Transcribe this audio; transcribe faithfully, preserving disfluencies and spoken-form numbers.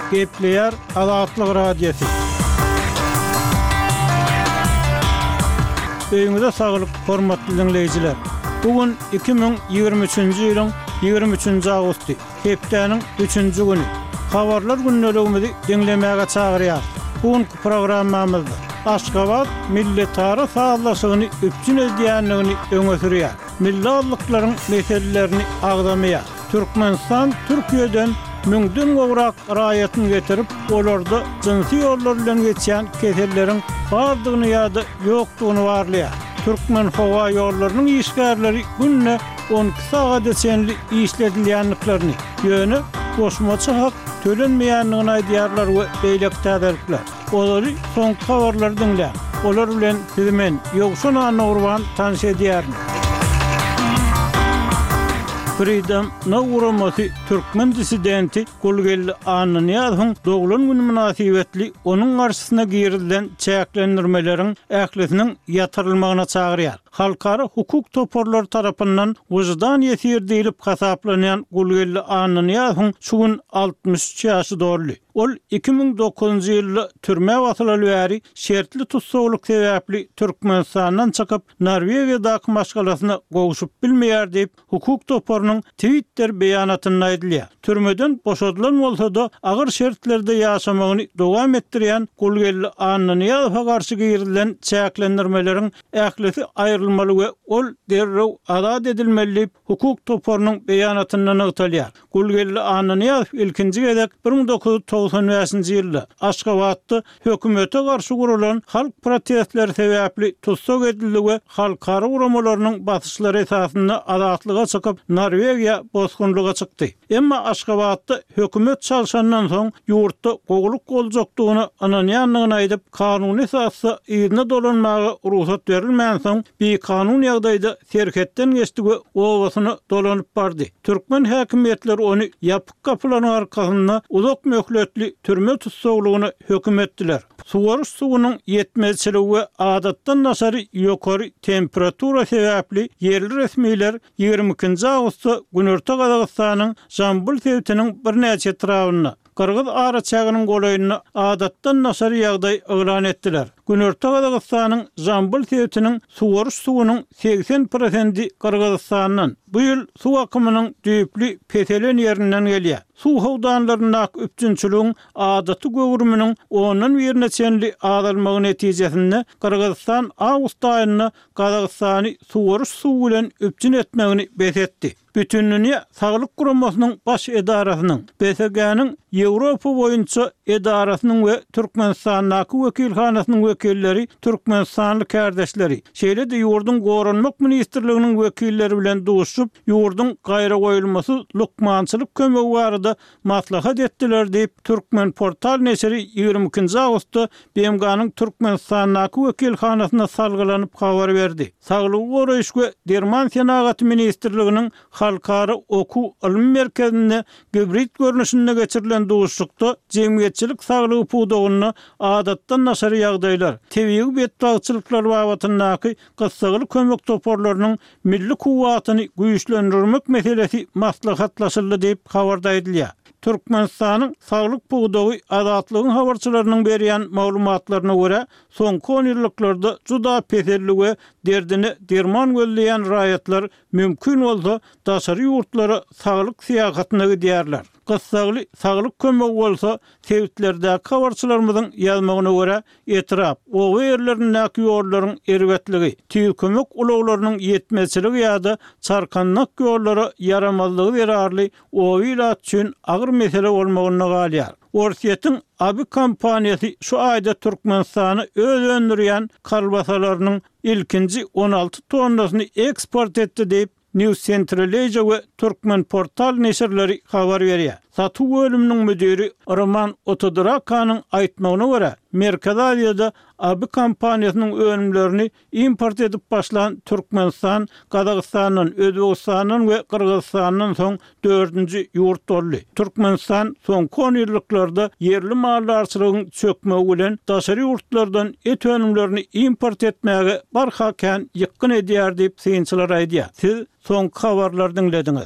Gepleyer Azatlyk Radiosu. Öýüňizde saglyk, hormatly dinleýijiler. Bugün iki bin ýygrimi üçünji ýylyň ýygrimi üçünji agusty, hepdeniň üçünji güni. Habarlar günnelegimizi dinlemäge çagyrýar. Bugünkü programmamyzda Aşgabat milletara sağlaşygyny üpçün edýänligini öňe sürýär. Milli allyklaryň meselelerini agdamaýar. Türkmenistan Türkiýeden müňden gowrak raýatyny getirip, olarda jinsy ýollar bilen geçýän kesellerin bardygyny ýa-da ýokdugyny barlaýar. Türkmen hawa ýollarynyň işgärleri günne on iki saat geçenli işledilýänliklerini, ýöne goşmaçy hak tölenmeýänligini aýdýarlar we beýlek täderlikler. Olary soňky habarlary dinlä. Olar bilen sizmen ýogşun anawrwan tanış edýärmi? Freedom Nawuramasy Türkmen dissidenti Gulgelli Ananyazyň doglan güni münasibetli onuň garşysyna girilden çäklendirmelerin ählisiniň ýatyrylmagyna çagyrýar. Halkara hukuk toporlary tarapyndan wyjdan ýetir diýilip hasaplanýan Gulgelli Ananyazyň şu gün altmış üç ýaşy doldy. Ol iki bin dokuzunji ýylda türme wasylaly bäri şertli tutsawlyk sebäpli Türkmenistandan çykyp Norwegiýadaky maşgalasyna gowuşup bilmeýär diýip hukuk toporunyň Twitter beýanatyny aýdylýar. Türmeden boşadylan bolsa-da agyr şertlerde ýaşamagyny dowam etdirýän Gulgelli Ananyazyga garşy girilen çäklendirmelerin ählisi aýrylmaly we ol derrew azat edilmeli hukuk toporunyň beýanatyndan ötülýär. Gulgelli Ananyazy ilkinji gezek bir bin dokuz yüz togsan beşinji ýylda Aşgabatda hökümete garşy gurulan halk protestleri sebäpli tutsak edildi we halkara uramalarynyň basyşlary esasynda azatlyga çykyp Norwegiýa bozgunluga çykdy. Emma Aşgabatda hökümet çalşandan soň ýurtda gowluk boljakdygyny ananýanlygyny aýdyp kanuny esasy ýerine dolanmagy ruhsat berilmän soň bir kanun ýagdaýda serhetden geçdi we owasyny dolanyp bardy. Türkmen häkimetleri onu ýapyk kapylaryň arkasynda uzak möhletli türme tutsawlygyny höküm etdiler. Suwaruş suwunyň ýetmezçiligi we adatdan nasary ýokary temperatura sebäpli yerli resmiler ýygrimi ikinji agusty Günorta Gazagystanyň Jambul sewtiniň bir näçe trawyny Kırgız ara çagynyň golaýyny adatdan nasary ýagdaý elan etdiler. Günorta Gazagystanyň Jambul sewtiniň suwaruş suwunyň seksen prosenti Kırgızstanyň. Bu ýyl suw akymynyň düýpli petelen ýerinden gelýär. Suw howdanlaryna üpçünçiligiň adaty göwürmüniň onuň bir neçenli azalmagy netijesinde Kırgızstan awgust aýyna Gazagystany suwaruş suw bilen üpçün etmegini besetdi. Bütünlüğüne Sağlık Guramasynyň baş edarasynyň, B S G-niň Ýewropa boýunça edarasynyň we Türkmenistanyň wekilhanasynyň wekilleri, Türkmenistanly kardeşleri, şeýle-de ýurdun goranmak ministrliginiň wekilleri bilen duşup, ýurdun gaýra goýulmasy lukmançylyk kömegi barada maslahat etdiler diýip Türkmen portal neşri ýygrimi ikinji agustda B M G-niň Türkmenistanyň wekilhanasyna salgylanyp habar berdi. Saglyk goraýyş we derman senagat ministrliginiň halkara oku ilim merkezinde gibrit görnüşinde geçirilen duşlukda jemgyýetçilik saglygy puwdagyny adatdan nasary ýagdaýlar, tebiği betdagçylyklar babatyndaky gyssagyly kömek toporlarynyň milli kuwwatyny güýçlendirmek meselesi maslahatlaşyldy diýip habarda edilýär. Türkmenistanyň saglyk puwdagy azatlygyň habarçylarynyň berýän maglumatlaryna görä, soňky on ýyllarda juda peselli we derdine derman gözleýän raýatlar mümkin bolsa daşary ýurtlara saglyk syýahatyna gidýärler. Gyssagyly saglyk kömegi bolsa sewtlerdäki habarçylarymyzyň ýazmagyna görä etrap, o ýerlerindäki ýollaryň erwetligi, tüý kömek ulaglarynyň ýetmezçiligi ýa-da çarkannak ýollary yaramazlygy berarly o ýylat üçin agyr mesele bolmagyna galýar. Orsiýetiň Abi kompaniýasy şu aýda Türkmenistany öz öndürýän kalbasalarynyň ilkinji on alty tonnasyny eksport etdi diýip News Central Asia we Türkmen portal neşirleri habar berýär. Satu bölüminiň müdiri Roman Otodrakanyň aýtmagyna görä, Merkez Aziýada Abi kompaniýasynyň önümlerini import edip başlan Türkmenistan, Gazagystanyň, Özbegistanyň we Kyrgyzstanyň soň dördünji ýurt boldy. Türkmenistan soňky on ýyllarda yerli mallarçylygyň çökmegi bilen daşary ýurtlardan et önümlerini import etmäge barhakan ýykyn edýär diýip synçylar aýdýar. Siz soňky habarlary dinlediňiz.